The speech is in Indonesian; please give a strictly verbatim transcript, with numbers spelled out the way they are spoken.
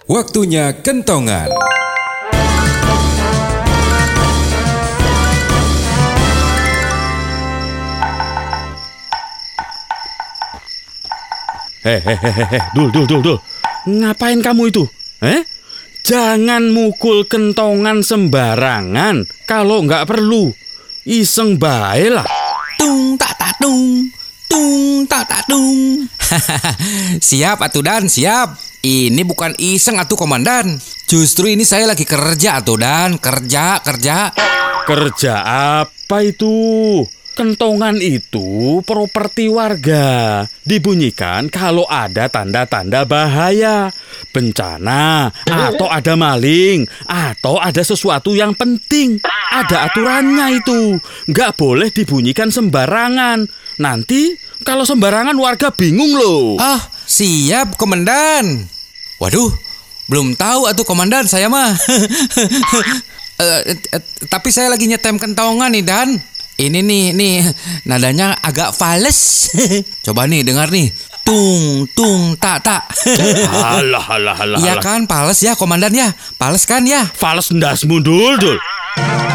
Waktunya kentongan. Hehehehe, dul, dul, dul, dul. Ngapain kamu itu? Eh? Jangan mukul kentongan sembarangan kalau nggak perlu. Iseng bae lah. Tung tak tak tung, tung tak tak tung. Siap atuh Dan, siap. Ini bukan iseng atuh komandan. Justru ini saya lagi kerja atuh Dan, kerja, kerja. Kerja apa itu? Kentongan itu properti warga. Dibunyikan kalau ada tanda-tanda bahaya, bencana, atau ada maling, atau ada sesuatu yang penting. Ada aturannya itu. Nggak boleh dibunyikan sembarangan. Nanti kalau sembarangan warga bingung loh. Ah, siap komandan. Waduh, belum tahu atuh komandan saya mah. uh, uh, tapi saya lagi nyetem kentongan nih Dan. Ini nih, nih nadanya agak fales. Coba nih dengar nih. Tung, tung, tak, tak. Alah, alah, alah. Iya kan, fales ya komandan ya. Fales kan ya. Fales ndas mundul, dul.